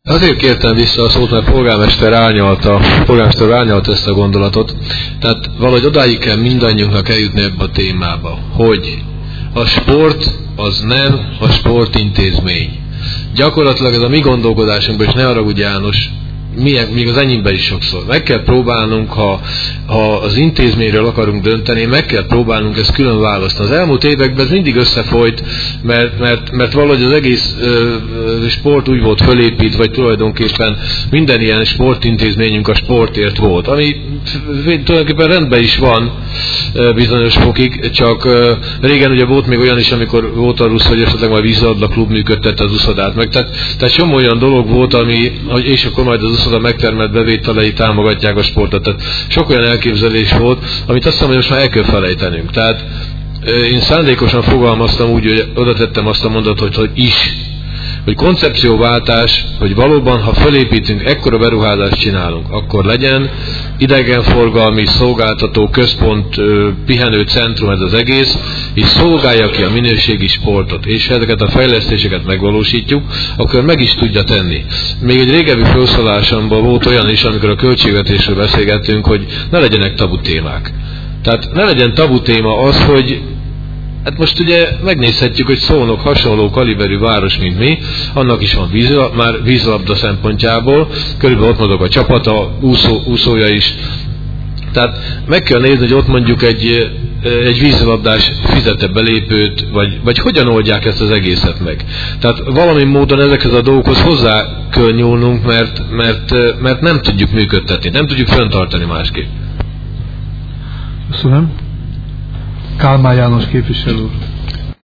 Azért kértem vissza a szót, mert polgármester árnyalta ezt a gondolatot. Tehát valahogy odáig kell mindannyiunknak eljutni ebbe a témába, hogy a sport az nem a sportintézmény. Gyakorlatilag ez a mi gondolkodásunkban, és ne haragudj János, még az enyémben is sokszor. Meg kell próbálnunk, ha az intézményről akarunk dönteni, meg kell próbálnunk ezt külön választani. Az elmúlt években ez mindig összefolyt, mert valahogy az egész sport úgy volt fölépítve, vagy tulajdonképpen minden ilyen sportintézményünk a sportért volt. Ami tulajdonképpen rendben is van bizonyos fokig, csak régen ugye volt még olyan is, amikor volt arról szó, hogy esetleg majd vízilabda klub működtette az uszodát meg. Tehát csomó olyan dolog volt, és akkor majd az uszoda megtermelt bevételei támogatják a sportot. Tehát sok olyan elképzelés volt, amit azt hiszem, hogy most már el kell felejtenünk. Tehát én szándékosan fogalmaztam úgy, hogy oda tettem azt a mondatot, hogy koncepcióváltás, hogy valóban, ha felépítünk, ekkora beruházást csinálunk, akkor legyen idegenforgalmi szolgáltató központ, pihenő centrum ez az egész, és szolgálja ki a minőségi sportot, és ha ezeket a fejlesztéseket megvalósítjuk, akkor meg is tudja tenni. Még egy régebbi felszólásomban volt olyan is, amikor a költségvetésről beszélgettünk, hogy ne legyenek tabu témák. Tehát ne legyen tabu téma az, hogy hát most ugye megnézhetjük, hogy Szolnok hasonló kaliberű város, mint mi, annak is van már vízilabda szempontjából, körülbelül ott mozog a csapata, úszója is. Tehát meg kell nézni, hogy ott mondjuk egy vízilabdás fizete belépőt, vagy hogyan oldják ezt az egészet meg. Tehát valami módon ezekhez a dolgokhoz hozzá kell nyúlnunk, mert nem tudjuk működtetni, nem tudjuk fenntartani másképp. Köszönöm. Kálmán János képviselő úr.